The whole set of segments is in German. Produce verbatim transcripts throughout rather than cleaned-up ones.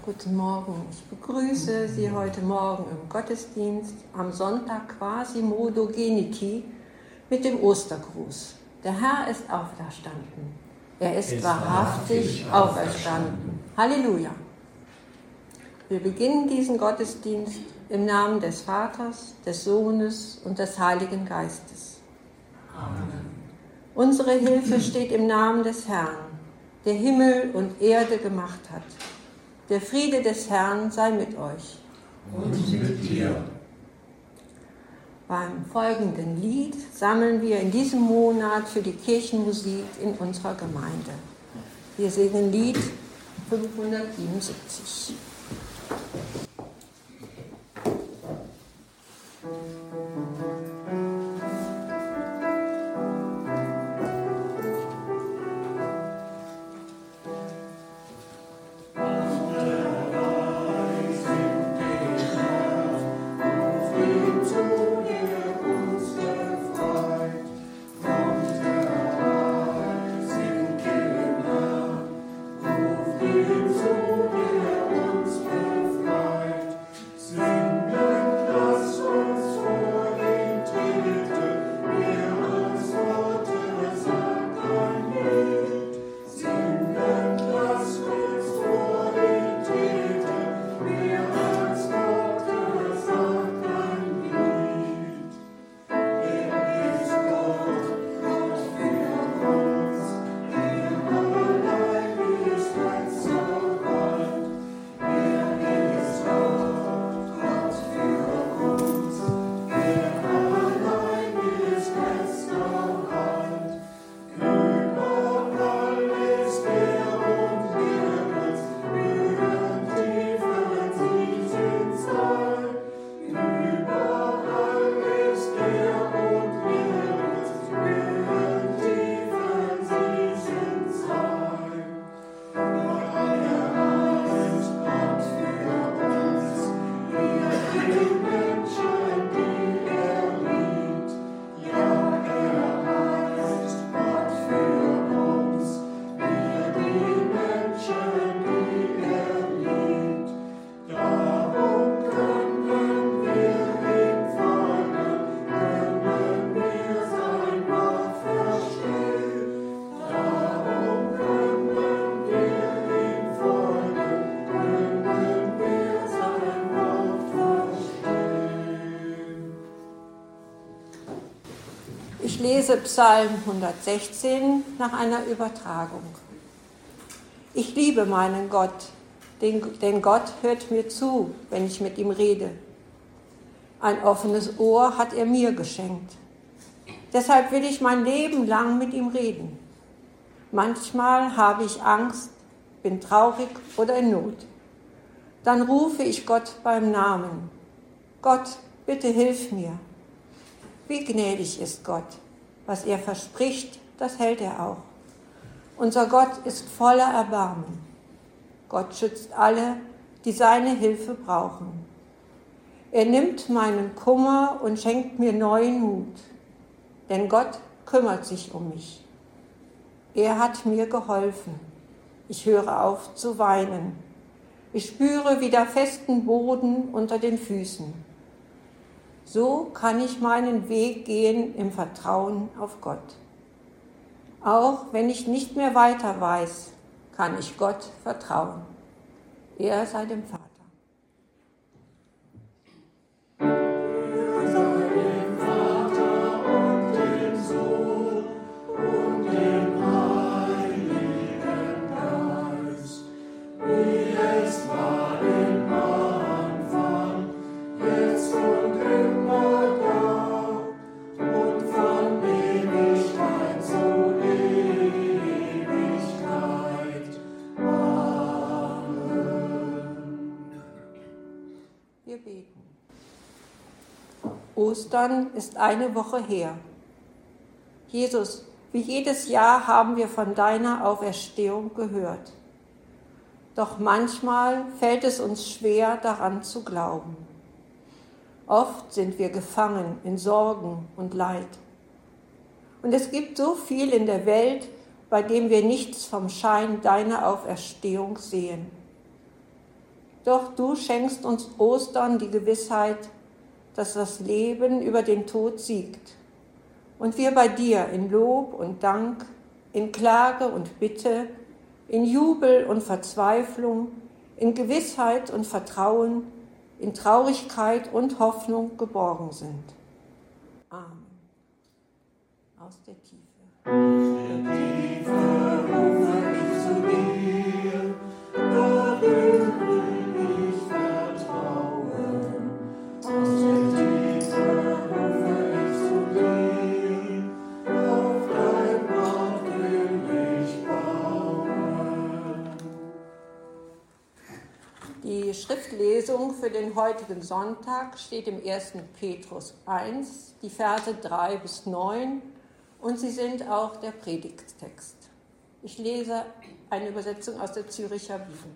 Guten Morgen. Ich begrüße Sie heute Morgen im Gottesdienst am Sonntag quasi Modo Geniti mit dem Ostergruß. Der Herr ist auferstanden. Er ist, ist wahrhaftig auferstanden. Halleluja. Wir beginnen diesen Gottesdienst im Namen des Vaters, des Sohnes und des Heiligen Geistes. Amen. Unsere Hilfe steht im Namen des Herrn, der Himmel und Erde gemacht hat. Der Friede des Herrn sei mit euch. Und mit dir. Beim folgenden Lied sammeln wir in diesem Monat für die Kirchenmusik in unserer Gemeinde. Wir singen Lied fünfhundertsiebenundsiebzig. Ich lese Psalm hundertsechzehn nach einer Übertragung. Ich liebe meinen Gott, denn Gott hört mir zu, wenn ich mit ihm rede. Ein offenes Ohr hat er mir geschenkt. Deshalb will ich mein Leben lang mit ihm reden. Manchmal habe ich Angst, bin traurig oder in Not. Dann rufe ich Gott beim Namen. Gott, bitte hilf mir. Wie gnädig ist Gott. Was er verspricht, das hält er auch. Unser Gott ist voller Erbarmen. Gott schützt alle, die seine Hilfe brauchen. Er nimmt meinen Kummer und schenkt mir neuen Mut. Denn Gott kümmert sich um mich. Er hat mir geholfen. Ich höre auf zu weinen. Ich spüre wieder festen Boden unter den Füßen. So kann ich meinen Weg gehen im Vertrauen auf Gott. Auch wenn ich nicht mehr weiter weiß, kann ich Gott vertrauen. Er sei dem Vater. Ostern ist eine Woche her. Jesus, wie jedes Jahr haben wir von deiner Auferstehung gehört. Doch manchmal fällt es uns schwer, daran zu glauben. Oft sind wir gefangen in Sorgen und Leid. Und es gibt so viel in der Welt, bei dem wir nichts vom Schein deiner Auferstehung sehen. Doch du schenkst uns Ostern die Gewissheit, dass das Leben über den Tod siegt und wir bei dir in Lob und Dank, in Klage und Bitte, in Jubel und Verzweiflung, in Gewissheit und Vertrauen, in Traurigkeit und Hoffnung geborgen sind. Amen. Aus der Tiefe. Aus der Tiefe rufe ich zu dir, darin will ich vertrauen. Aus der Tiefe rufe ich zu dir, auf dein Wort will ich bauen. Die Schriftlesung für den heutigen Sonntag steht im ersten Petrus eins, die Verse drei bis neun, und sie sind auch der Predigttext. Ich lese eine Übersetzung aus der Zürcher Bibel.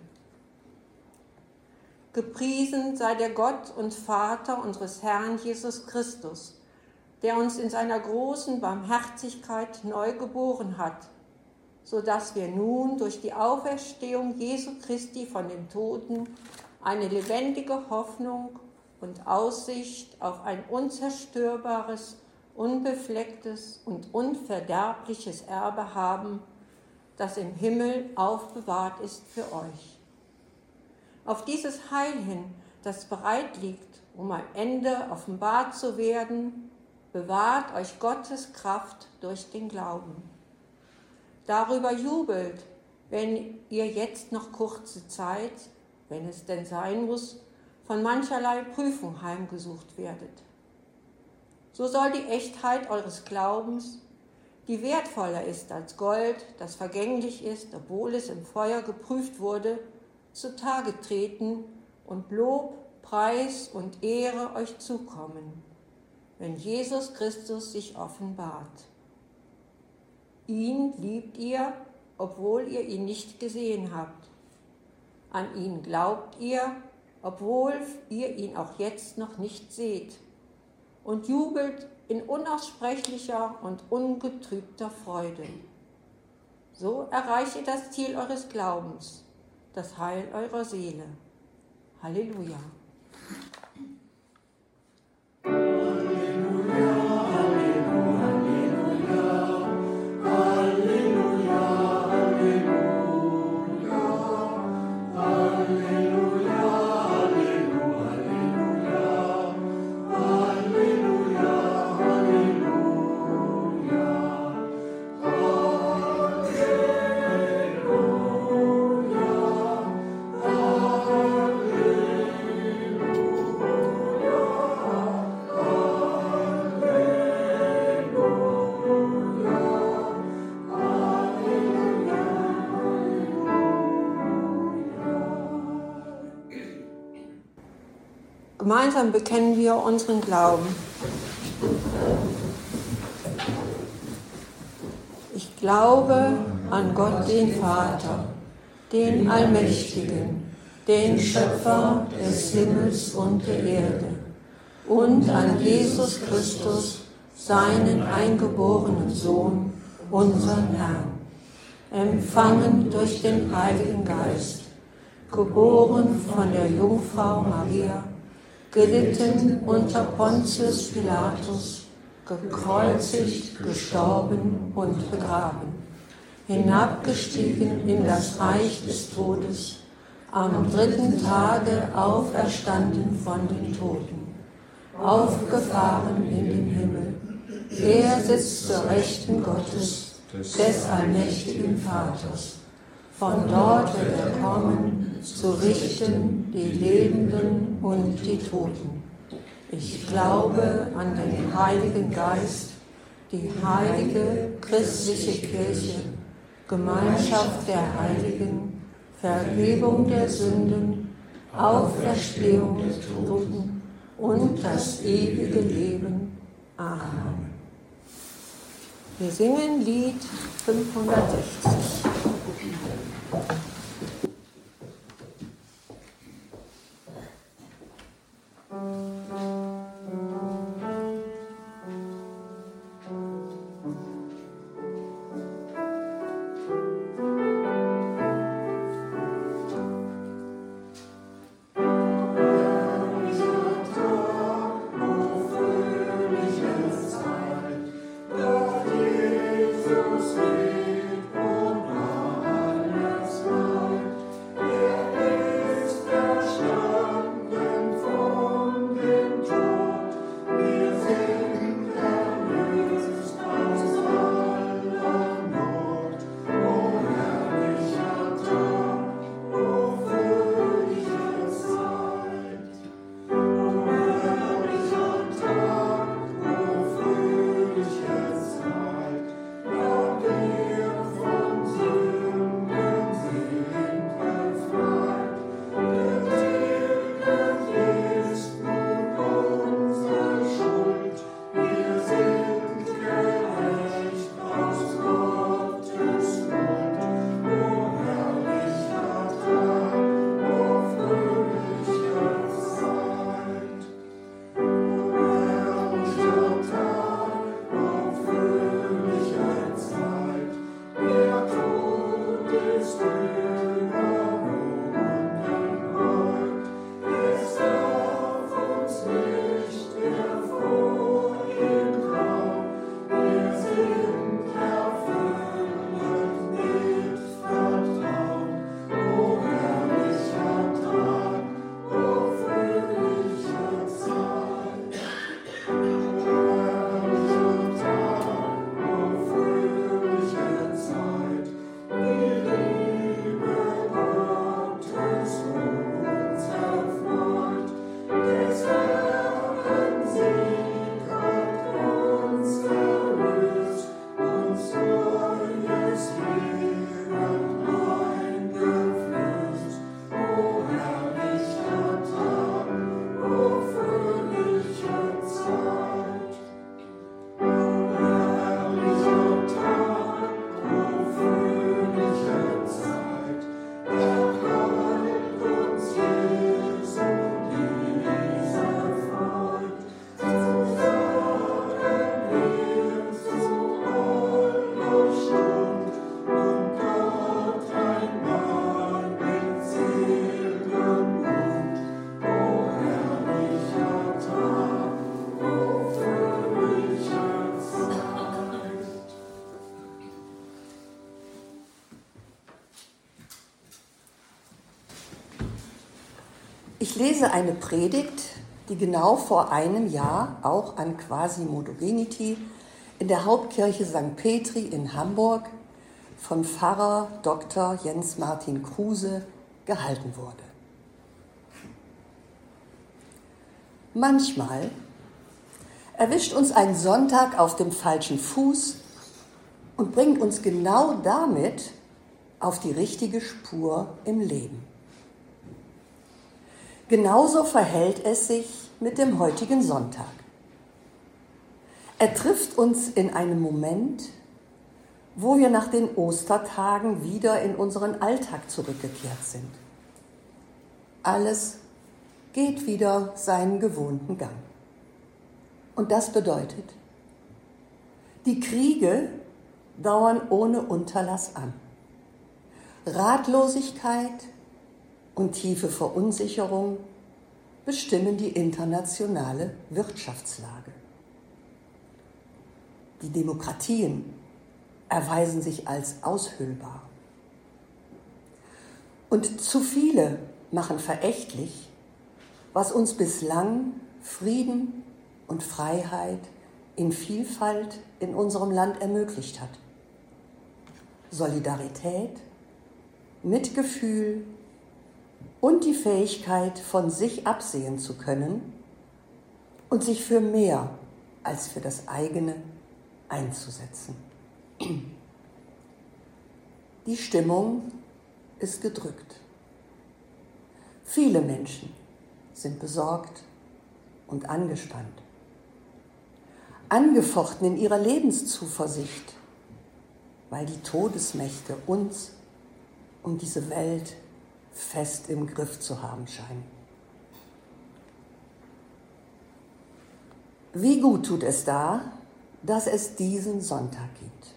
Gepriesen sei der Gott und Vater unseres Herrn Jesus Christus, der uns in seiner großen Barmherzigkeit neu geboren hat, so dass wir nun durch die Auferstehung Jesu Christi von den Toten eine lebendige Hoffnung und Aussicht auf ein unzerstörbares, unbeflecktes und unverderbliches Erbe haben, das im Himmel aufbewahrt ist für euch. Auf dieses Heil hin, das bereit liegt, um am Ende offenbart zu werden, bewahrt euch Gottes Kraft durch den Glauben. Darüber jubelt, wenn ihr jetzt noch kurze Zeit, wenn es denn sein muss, von mancherlei Prüfung heimgesucht werdet. So soll die Echtheit eures Glaubens, die wertvoller ist als Gold, das vergänglich ist, obwohl es im Feuer geprüft wurde, zutage treten und Lob, Preis und Ehre euch zukommen, wenn Jesus Christus sich offenbart. Ihn liebt ihr, obwohl ihr ihn nicht gesehen habt. An ihn glaubt ihr, obwohl ihr ihn auch jetzt noch nicht seht. Und jubelt in unaussprechlicher und ungetrübter Freude. So erreicht ihr das Ziel eures Glaubens, das Heil eurer Seele. Halleluja. Gemeinsam bekennen wir unseren Glauben. Ich glaube an Gott, den Vater, den Allmächtigen, den Schöpfer des Himmels und der Erde, und an Jesus Christus, seinen eingeborenen Sohn, unseren Herrn, empfangen durch den Heiligen Geist, geboren von der Jungfrau Maria, gelitten unter Pontius Pilatus, gekreuzigt, gestorben und begraben, hinabgestiegen in das Reich des Todes, am dritten Tage auferstanden von den Toten, aufgefahren in den Himmel. Er sitzt zur Rechten Gottes, des allmächtigen Vaters. Von dort wird er kommen, zu richten die Lebenden und die Toten. Ich glaube an den Heiligen Geist, die heilige christliche Kirche, Gemeinschaft der Heiligen, Vergebung der Sünden, Auferstehung der Toten und das ewige Leben. Amen. Wir singen Lied fünfhundertsechzig. Ich lese eine Predigt, die genau vor einem Jahr auch an Quasi-Modogenity in der Hauptkirche Sankt Petri in Hamburg von Pfarrer Doktor Jens Martin Kruse gehalten wurde. Manchmal erwischt uns ein Sonntag auf dem falschen Fuß und bringt uns genau damit auf die richtige Spur im Leben. Genauso verhält es sich mit dem heutigen Sonntag. Er trifft uns in einem Moment, wo wir nach den Ostertagen wieder in unseren Alltag zurückgekehrt sind. Alles geht wieder seinen gewohnten Gang. Und das bedeutet, die Kriege dauern ohne Unterlass an. Ratlosigkeit und tiefe Verunsicherung bestimmen die internationale Wirtschaftslage. Die Demokratien erweisen sich als aushöhlbar. Und zu viele machen verächtlich, was uns bislang Frieden und Freiheit in Vielfalt in unserem Land ermöglicht hat. Solidarität, Mitgefühl und die Fähigkeit, von sich absehen zu können und sich für mehr als für das eigene einzusetzen. Die Stimmung ist gedrückt. Viele Menschen sind besorgt und angespannt, angefochten in ihrer Lebenszuversicht, weil die Todesmächte uns und diese Welt fest im Griff zu haben scheinen. Wie gut tut es da, dass es diesen Sonntag gibt.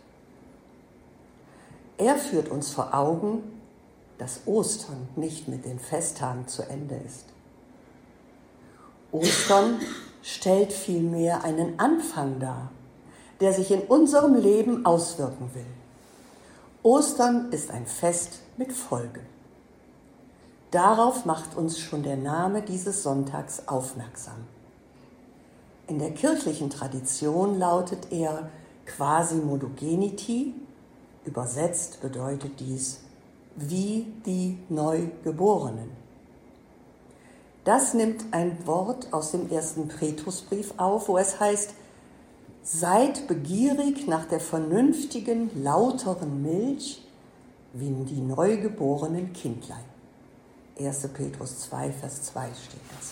Er führt uns vor Augen, dass Ostern nicht mit den Festtagen zu Ende ist. Ostern stellt vielmehr einen Anfang dar, der sich in unserem Leben auswirken will. Ostern ist ein Fest mit Folgen. Darauf macht uns schon der Name dieses Sonntags aufmerksam. In der kirchlichen Tradition lautet er Quasi-Modogenity, übersetzt bedeutet dies wie die Neugeborenen. Das nimmt ein Wort aus dem ersten Petrusbrief auf, wo es heißt: Seid begierig nach der vernünftigen, lauteren Milch, wie die neugeborenen Kindlein. erster Petrus zwei, Vers zwei steht das.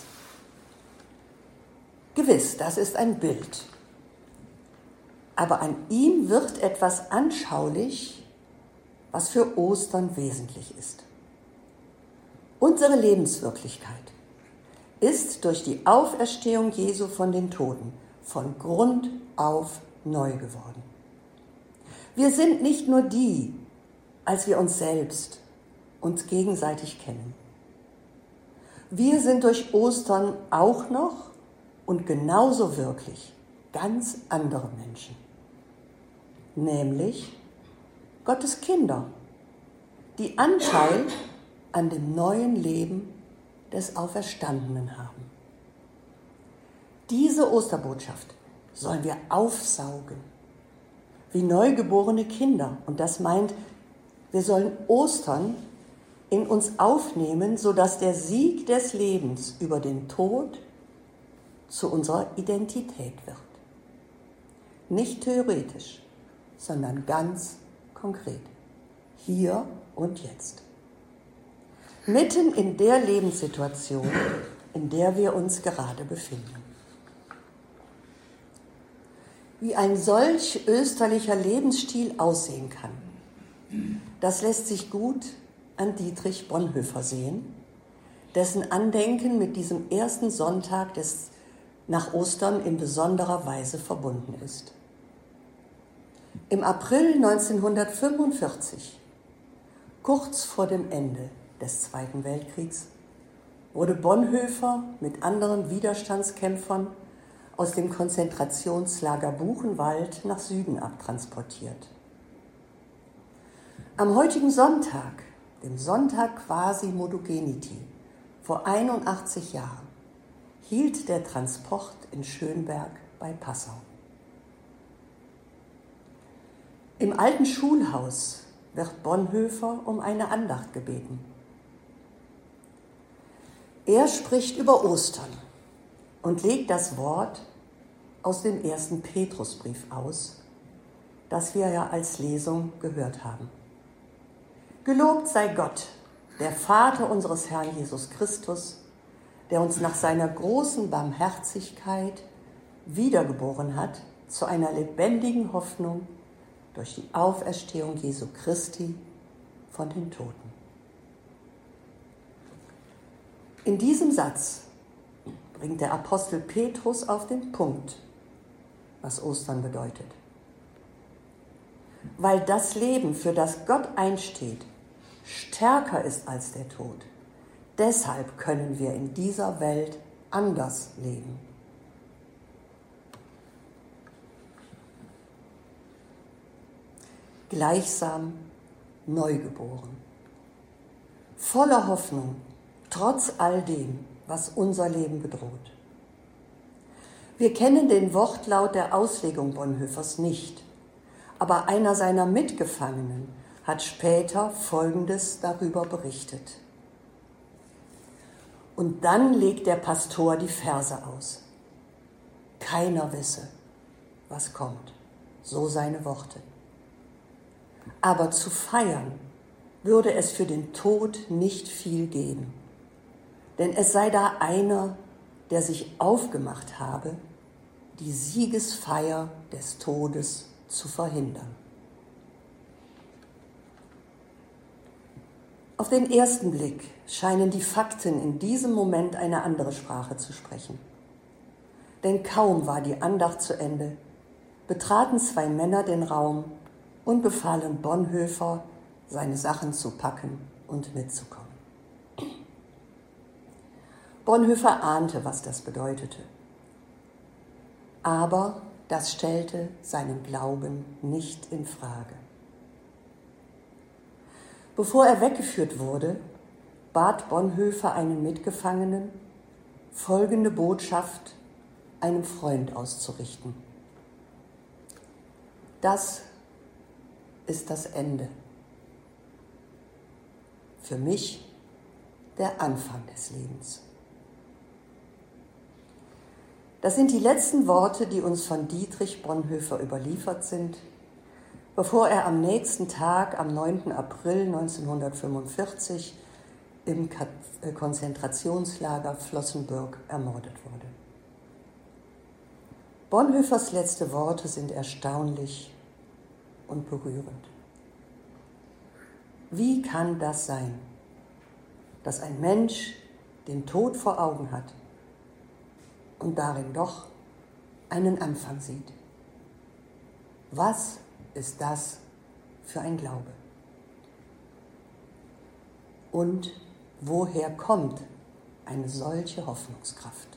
Gewiss, das ist ein Bild. Aber an ihm wird etwas anschaulich, was für Ostern wesentlich ist. Unsere Lebenswirklichkeit ist durch die Auferstehung Jesu von den Toten von Grund auf neu geworden. Wir sind nicht nur die, als wir uns selbst, uns gegenseitig kennen. Wir sind durch Ostern auch noch und genauso wirklich ganz andere Menschen, nämlich Gottes Kinder, die Anteil an dem neuen Leben des Auferstandenen haben. Diese Osterbotschaft sollen wir aufsaugen, wie neugeborene Kinder. Und das meint, wir sollen Ostern in uns aufnehmen, sodass der Sieg des Lebens über den Tod zu unserer Identität wird. Nicht theoretisch, sondern ganz konkret. Hier und jetzt. Mitten in der Lebenssituation, in der wir uns gerade befinden. Wie ein solch österlicher Lebensstil aussehen kann, das lässt sich gut an Dietrich Bonhoeffer sehen, dessen Andenken mit diesem ersten Sonntag des nach Ostern in besonderer Weise verbunden ist. Im April neunzehnhundertfünfundvierzig, kurz vor dem Ende des Zweiten Weltkriegs, wurde Bonhoeffer mit anderen Widerstandskämpfern aus dem Konzentrationslager Buchenwald nach Süden abtransportiert. Am heutigen Sonntag, dem Sonntag Quasi-Modogenity, vor einundachtzig Jahren, hielt der Transport in Schönberg bei Passau. Im alten Schulhaus wird Bonhoeffer um eine Andacht gebeten. Er spricht über Ostern und legt das Wort aus dem ersten Petrusbrief aus, das wir ja als Lesung gehört haben. Gelobt sei Gott, der Vater unseres Herrn Jesus Christus, der uns nach seiner großen Barmherzigkeit wiedergeboren hat zu einer lebendigen Hoffnung durch die Auferstehung Jesu Christi von den Toten. In diesem Satz bringt der Apostel Petrus auf den Punkt, was Ostern bedeutet. Weil das Leben, für das Gott einsteht, stärker ist als der Tod. Deshalb können wir in dieser Welt anders leben. Gleichsam neugeboren. Voller Hoffnung, trotz all dem, was unser Leben bedroht. Wir kennen den Wortlaut der Auslegung Bonhoeffers nicht, aber einer seiner Mitgefangenen hat später Folgendes darüber berichtet. Und dann legt der Pastor die Verse aus. Keiner wisse, was kommt, so seine Worte. Aber zu feiern würde es für den Tod nicht viel geben, denn es sei da einer, der sich aufgemacht habe, die Siegesfeier des Todes zu verhindern. Auf den ersten Blick scheinen die Fakten in diesem Moment eine andere Sprache zu sprechen. Denn kaum war die Andacht zu Ende, betraten zwei Männer den Raum und befahlen Bonhoeffer, seine Sachen zu packen und mitzukommen. Bonhoeffer ahnte, was das bedeutete. Aber das stellte seinen Glauben nicht in Frage. Bevor er weggeführt wurde, bat Bonhoeffer einen Mitgefangenen, folgende Botschaft einem Freund auszurichten. Das ist das Ende. Für mich der Anfang des Lebens. Das sind die letzten Worte, die uns von Dietrich Bonhoeffer überliefert sind, bevor er am nächsten Tag, am neunten April neunzehnhundertfünfundvierzig, im Konzentrationslager Flossenbürg ermordet wurde. Bonhoeffers letzte Worte sind erstaunlich und berührend. Wie kann das sein, dass ein Mensch den Tod vor Augen hat und darin doch einen Anfang sieht? Was ist das für ein Glaube? Und woher kommt eine solche Hoffnungskraft?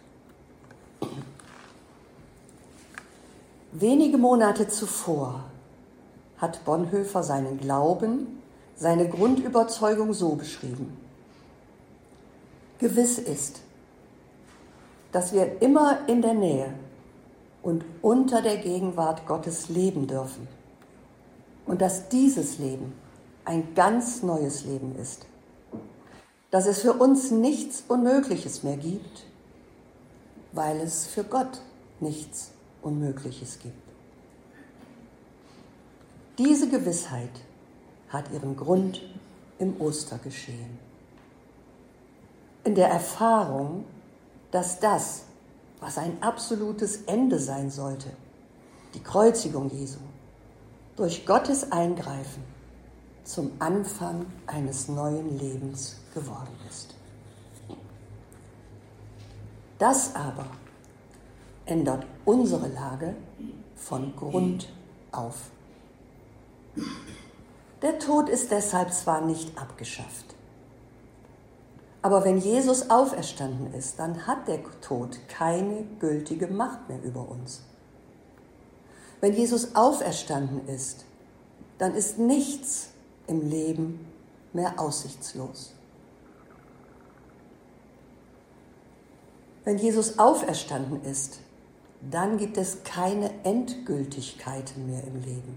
Wenige Monate zuvor hat Bonhoeffer seinen Glauben, seine Grundüberzeugung so beschrieben. Gewiss ist, dass wir immer in der Nähe und unter der Gegenwart Gottes leben dürfen und dass dieses Leben ein ganz neues Leben ist, dass es für uns nichts Unmögliches mehr gibt, weil es für Gott nichts Unmögliches gibt. Diese Gewissheit hat ihren Grund im Ostergeschehen. In der Erfahrung, dass das, was ein absolutes Ende sein sollte, die Kreuzigung Jesu, durch Gottes Eingreifen zum Anfang eines neuen Lebens geworden ist. Das aber ändert unsere Lage von Grund auf. Der Tod ist deshalb zwar nicht abgeschafft, aber wenn Jesus auferstanden ist, dann hat der Tod keine gültige Macht mehr über uns. Wenn Jesus auferstanden ist, dann ist nichts im Leben mehr aussichtslos. Wenn Jesus auferstanden ist, dann gibt es keine Endgültigkeiten mehr im Leben.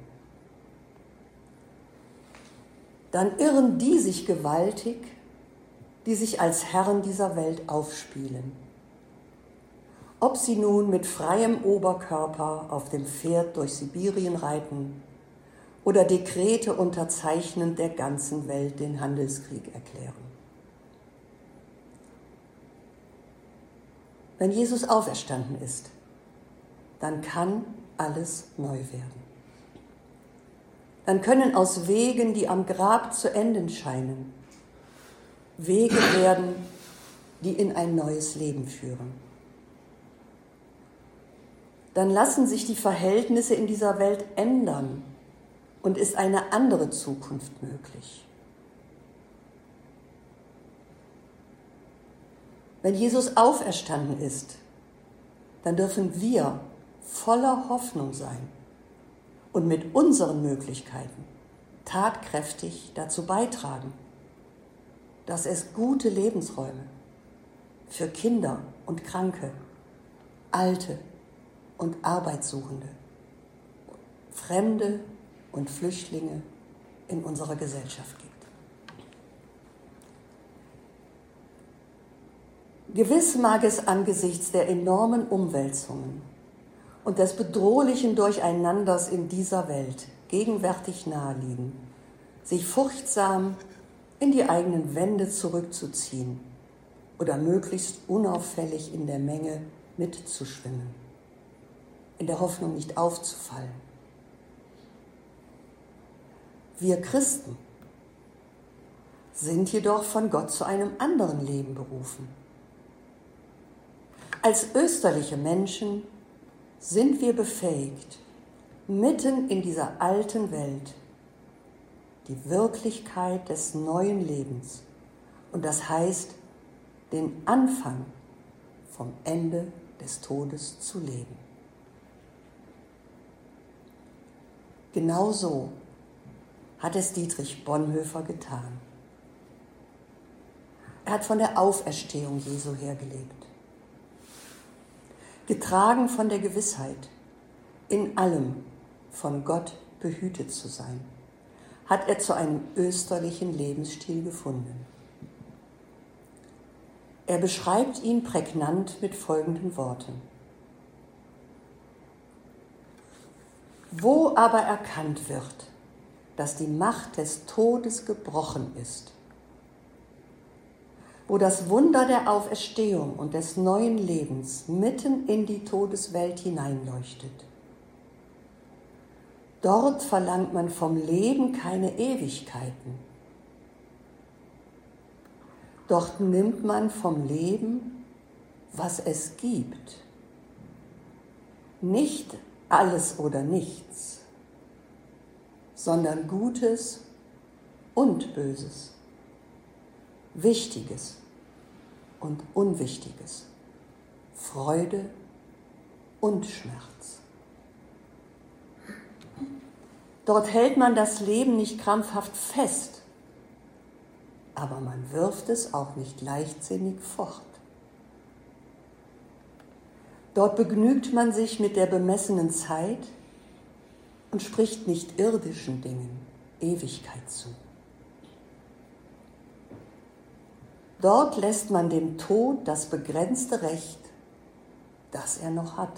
Dann irren die sich gewaltig, die sich als Herren dieser Welt aufspielen. Ob sie nun mit freiem Oberkörper auf dem Pferd durch Sibirien reiten oder Dekrete unterzeichnend der ganzen Welt den Handelskrieg erklären. Wenn Jesus auferstanden ist, dann kann alles neu werden. Dann können aus Wegen, die am Grab zu enden scheinen, Wege werden, die in ein neues Leben führen. Dann lassen sich die Verhältnisse in dieser Welt ändern und ist eine andere Zukunft möglich. Wenn Jesus auferstanden ist, dann dürfen wir voller Hoffnung sein und mit unseren Möglichkeiten tatkräftig dazu beitragen, dass es gute Lebensräume für Kinder und Kranke, Alte und Arbeitssuchende, Fremde und Flüchtlinge in unserer Gesellschaft gibt. Gewiss mag es angesichts der enormen Umwälzungen und des bedrohlichen Durcheinanders in dieser Welt gegenwärtig naheliegen, sich furchtsam in die eigenen Wände zurückzuziehen oder möglichst unauffällig in der Menge mitzuschwimmen, in der Hoffnung, nicht aufzufallen. Wir Christen sind jedoch von Gott zu einem anderen Leben berufen. Als österliche Menschen sind wir befähigt, mitten in dieser alten Welt die Wirklichkeit des neuen Lebens, und das heißt, den Anfang vom Ende des Todes zu leben. Genauso hat es Dietrich Bonhoeffer getan. Er hat von der Auferstehung Jesu her gelebt. Getragen von der Gewissheit, in allem von Gott behütet zu sein, hat er zu einem österlichen Lebensstil gefunden. Er beschreibt ihn prägnant mit folgenden Worten. Wo aber erkannt wird, dass die Macht des Todes gebrochen ist, wo das Wunder der Auferstehung und des neuen Lebens mitten in die Todeswelt hineinleuchtet. Dort verlangt man vom Leben keine Ewigkeiten. Dort nimmt man vom Leben, was es gibt. Nicht alles oder nichts, sondern Gutes und Böses. Wichtiges und Unwichtiges, Freude und Schmerz. Dort hält man das Leben nicht krampfhaft fest, aber man wirft es auch nicht leichtsinnig fort. Dort begnügt man sich mit der bemessenen Zeit und spricht nicht irdischen Dingen Ewigkeit zu. Dort lässt man dem Tod das begrenzte Recht, das er noch hat.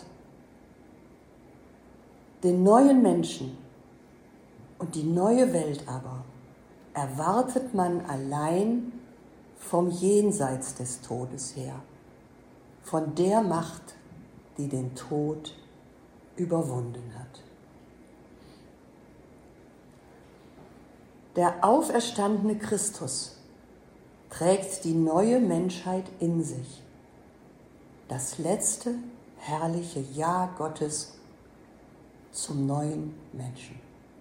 Den neuen Menschen und die neue Welt aber erwartet man allein vom Jenseits des Todes her, von der Macht, die den Tod überwunden hat. Der auferstandene Christus trägt die neue Menschheit in sich, das letzte herrliche Ja Gottes zum neuen Menschen.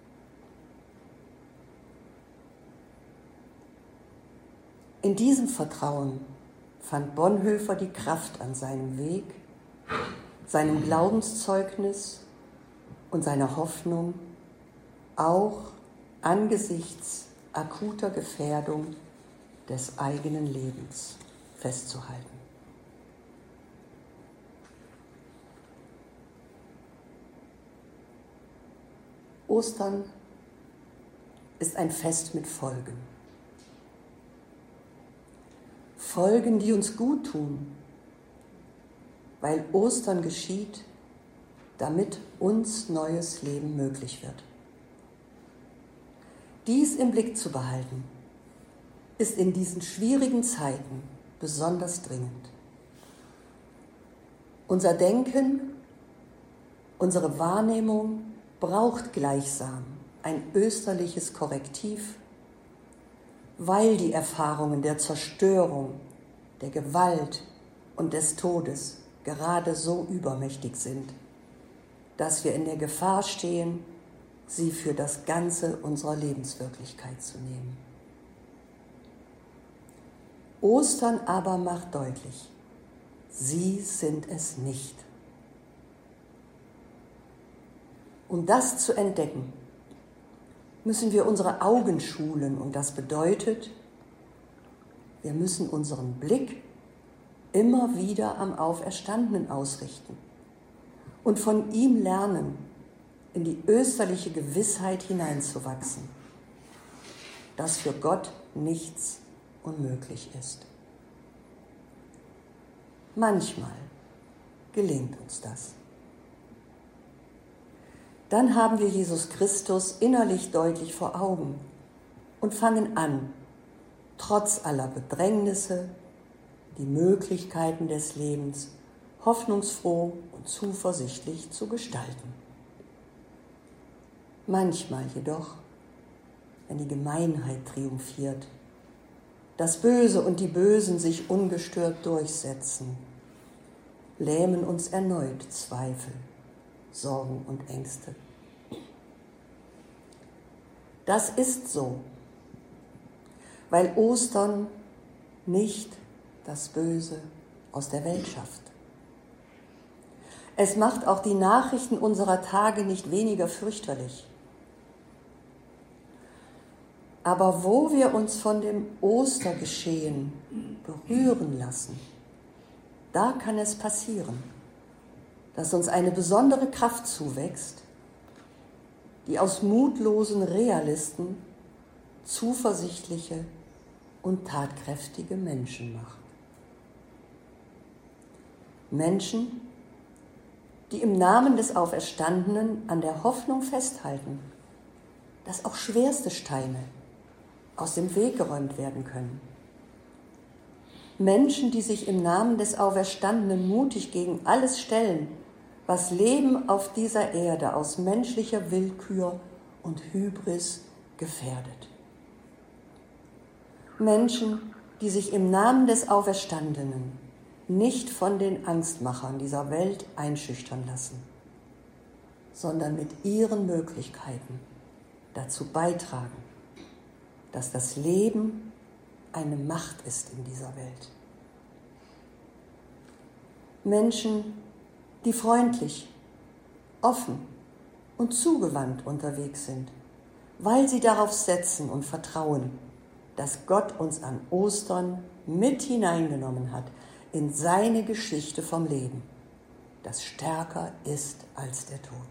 In diesem Vertrauen fand Bonhoeffer die Kraft an seinem Weg, seinem Glaubenszeugnis und seiner Hoffnung, auch angesichts akuter Gefährdung des eigenen Lebens festzuhalten. Ostern ist ein Fest mit Folgen. Folgen, die uns gut tun, weil Ostern geschieht, damit uns neues Leben möglich wird. Dies im Blick zu behalten, ist in diesen schwierigen Zeiten besonders dringend. Unser Denken, unsere Wahrnehmung braucht gleichsam ein österliches Korrektiv, weil die Erfahrungen der Zerstörung, der Gewalt und des Todes gerade so übermächtig sind, dass wir in der Gefahr stehen, sie für das Ganze unserer Lebenswirklichkeit zu nehmen. Ostern aber macht deutlich, sie sind es nicht. Um das zu entdecken, müssen wir unsere Augen schulen und das bedeutet, wir müssen unseren Blick immer wieder am Auferstandenen ausrichten und von ihm lernen, in die österliche Gewissheit hineinzuwachsen, dass für Gott nichts unmöglich ist. Manchmal gelingt uns das. Dann haben wir Jesus Christus innerlich deutlich vor Augen und fangen an, trotz aller Bedrängnisse, die Möglichkeiten des Lebens hoffnungsfroh und zuversichtlich zu gestalten. Manchmal jedoch, wenn die Gemeinheit triumphiert, das Böse und die Bösen sich ungestört durchsetzen, lähmen uns erneut Zweifel, Sorgen und Ängste. Das ist so, weil Ostern nicht das Böse aus der Welt schafft. Es macht auch die Nachrichten unserer Tage nicht weniger fürchterlich. Aber wo wir uns von dem Ostergeschehen berühren lassen, da kann es passieren, dass uns eine besondere Kraft zuwächst, die aus mutlosen Realisten zuversichtliche und tatkräftige Menschen macht. Menschen, die im Namen des Auferstandenen an der Hoffnung festhalten, dass auch schwerste Steine aus dem Weg geräumt werden können. Menschen, die sich im Namen des Auferstandenen mutig gegen alles stellen, was Leben auf dieser Erde aus menschlicher Willkür und Hybris gefährdet. Menschen, die sich im Namen des Auferstandenen nicht von den Angstmachern dieser Welt einschüchtern lassen, sondern mit ihren Möglichkeiten dazu beitragen, dass das Leben eine Macht ist in dieser Welt. Menschen, die freundlich, offen und zugewandt unterwegs sind, weil sie darauf setzen und vertrauen, dass Gott uns an Ostern mit hineingenommen hat in seine Geschichte vom Leben, das stärker ist als der Tod.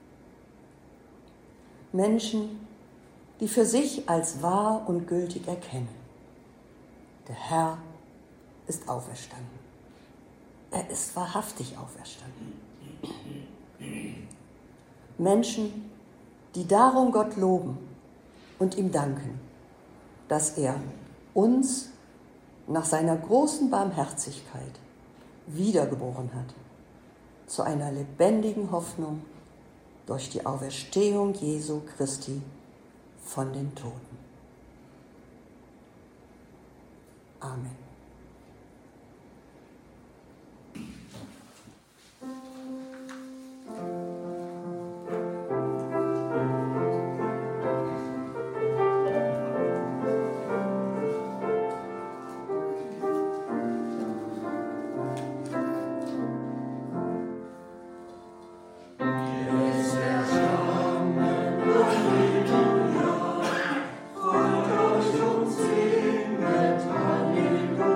Menschen, die für sich als wahr und gültig erkennen, der Herr ist auferstanden. Er ist wahrhaftig auferstanden. Menschen, die darum Gott loben und ihm danken, dass er uns nach seiner großen Barmherzigkeit wiedergeboren hat, zu einer lebendigen Hoffnung durch die Auferstehung Jesu Christi von den Toten. Amen. Halleluja,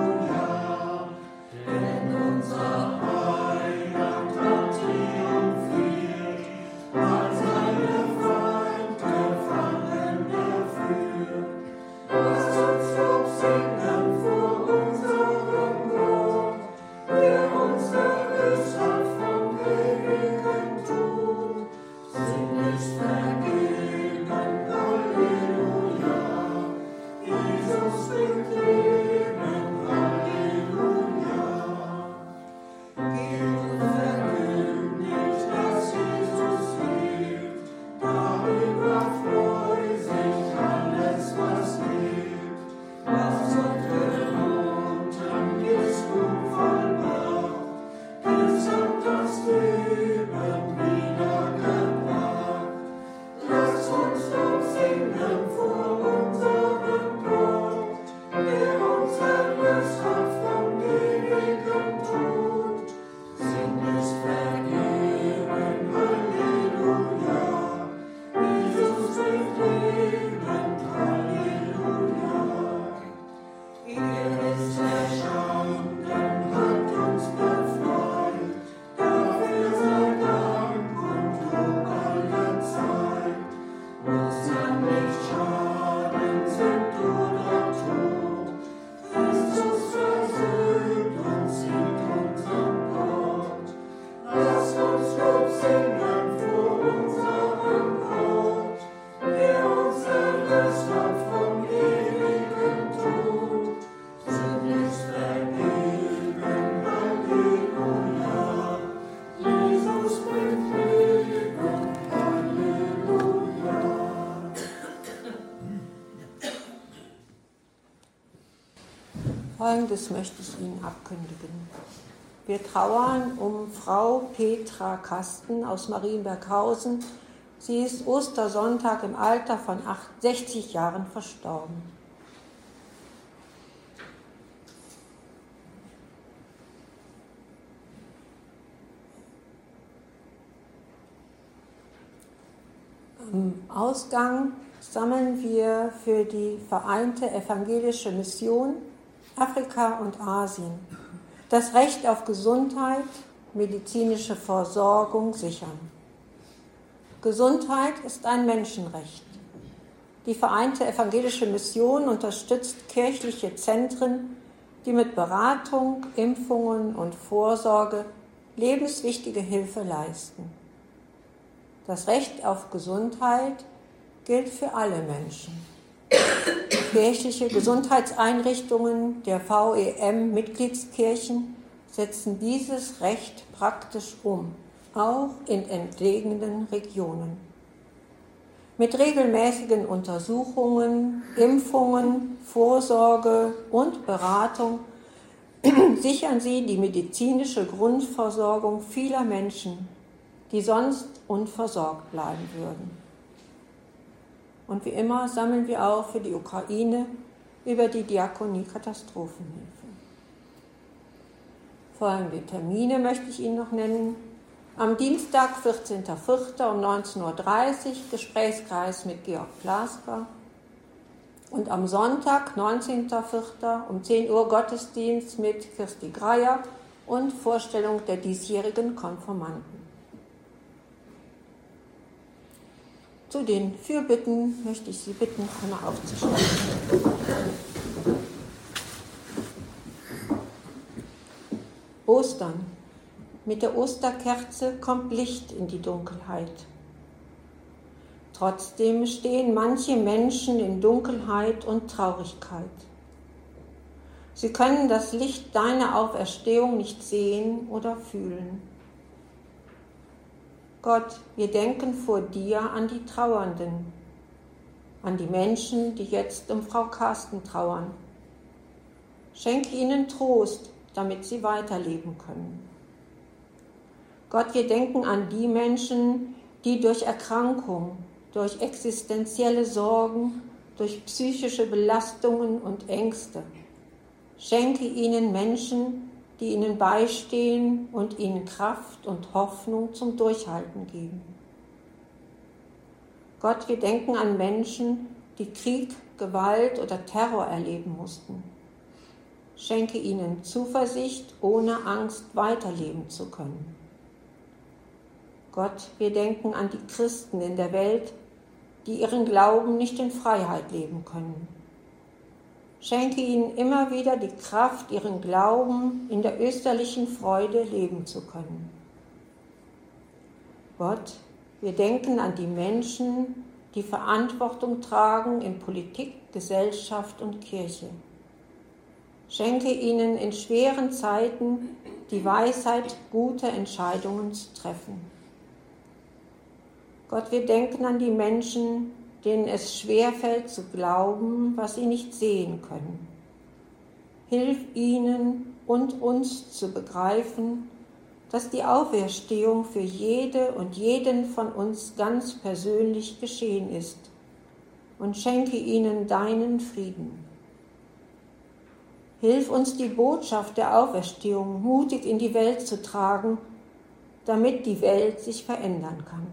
Folgendes möchte ich Ihnen abkündigen. Wir trauern um Frau Petra Kasten aus Marienberghausen. Sie ist Ostersonntag im Alter von sechzig Jahren verstorben. Am Ausgang sammeln wir für die Vereinte Evangelische Mission Afrika und Asien das Recht auf Gesundheit, medizinische Versorgung sichern. Gesundheit ist ein Menschenrecht. Die Vereinte Evangelische Mission unterstützt kirchliche Zentren, die mit Beratung, Impfungen und Vorsorge lebenswichtige Hilfe leisten. Das Recht auf Gesundheit gilt für alle Menschen. Kirchliche Gesundheitseinrichtungen der V E M-Mitgliedskirchen setzen dieses Recht praktisch um, auch in entlegenen Regionen. Mit regelmäßigen Untersuchungen, Impfungen, Vorsorge und Beratung sichern sie die medizinische Grundversorgung vieler Menschen, die sonst unversorgt bleiben würden. Und wie immer sammeln wir auch für die Ukraine über die Diakonie Katastrophenhilfe. Folgende Termine möchte ich Ihnen noch nennen. Am Dienstag, vierzehnten vierten um neunzehn Uhr dreißig Gesprächskreis mit Georg Plasker. Und am Sonntag, neunzehnten vierten um zehn Uhr Gottesdienst mit Kirsti Greyer und Vorstellung der diesjährigen Konfirmanden. Zu den Fürbitten möchte ich Sie bitten, einmal aufzustehen. Ostern. Mit der Osterkerze kommt Licht in die Dunkelheit. Trotzdem stehen manche Menschen in Dunkelheit und Traurigkeit. Sie können das Licht deiner Auferstehung nicht sehen oder fühlen. Gott, wir denken vor dir an die Trauernden, an die Menschen, die jetzt um Frau Karsten trauern. Schenke ihnen Trost, damit sie weiterleben können. Gott, wir denken an die Menschen, die durch Erkrankung, durch existenzielle Sorgen, durch psychische Belastungen und Ängste. Schenke ihnen Menschen, die ihnen beistehen und ihnen Kraft und Hoffnung zum Durchhalten geben. Gott, wir denken an Menschen, die Krieg, Gewalt oder Terror erleben mussten. Schenke ihnen Zuversicht, ohne Angst weiterleben zu können. Gott, wir denken an die Christen in der Welt, die ihren Glauben nicht in Freiheit leben können. Schenke ihnen immer wieder die Kraft, ihren Glauben in der österlichen Freude leben zu können. Gott, wir denken an die Menschen, die Verantwortung tragen in Politik, Gesellschaft und Kirche. Schenke ihnen in schweren Zeiten die Weisheit, gute Entscheidungen zu treffen. Gott, wir denken an die Menschen, denen es schwerfällt zu glauben, was sie nicht sehen können. Hilf ihnen und uns zu begreifen, dass die Auferstehung für jede und jeden von uns ganz persönlich geschehen ist, und schenke ihnen deinen Frieden. Hilf uns, die Botschaft der Auferstehung mutig in die Welt zu tragen, damit die Welt sich verändern kann.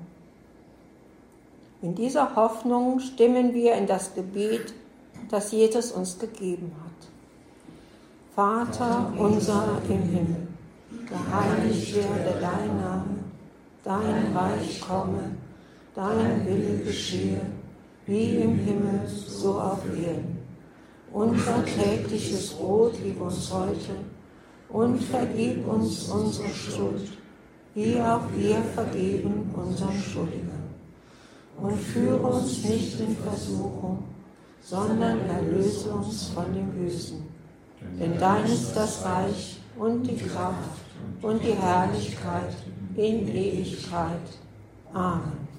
In dieser Hoffnung stimmen wir in das Gebet, das Jesus uns gegeben hat. Vater unser im Himmel, geheiligt werde dein Name, dein Reich komme, dein Wille geschehe, wie im Himmel, so auf Erden. Unser tägliches Brot gib uns heute und vergib uns unsere Schuld, wie auch wir vergeben unseren Schuldigern. Und führe uns nicht in Versuchung, sondern erlöse uns von dem Bösen. Denn dein ist das Reich und die Kraft und die Herrlichkeit in Ewigkeit. Amen.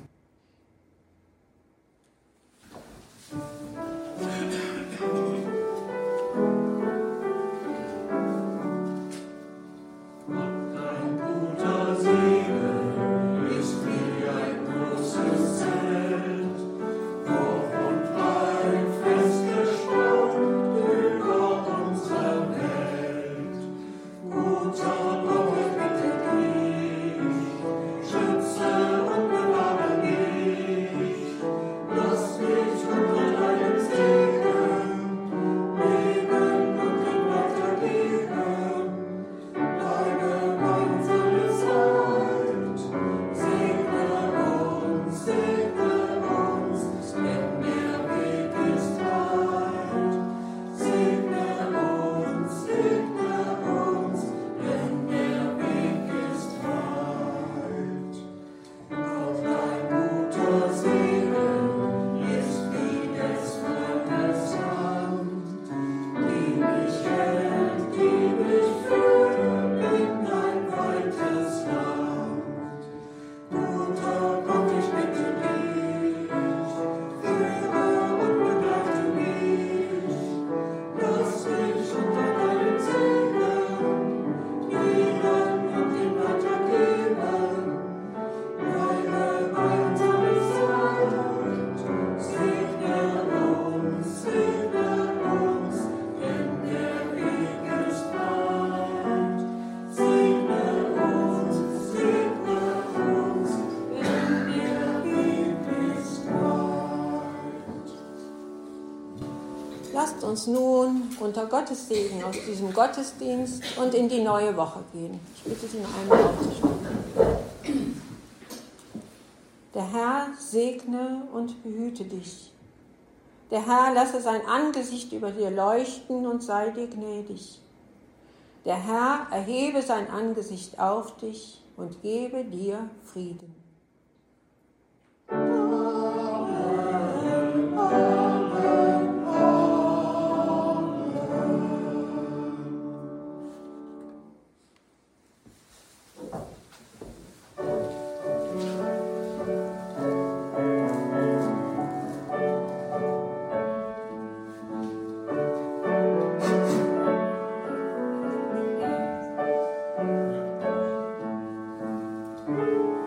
uns nun unter Gottes Segen aus diesem Gottesdienst und in die neue Woche gehen. Ich bitte Sie noch einmal aufzustehen. Der Herr segne und behüte dich. Der Herr lasse sein Angesicht über dir leuchten und sei dir gnädig. Der Herr erhebe sein Angesicht auf dich und gebe dir Frieden. Thank you.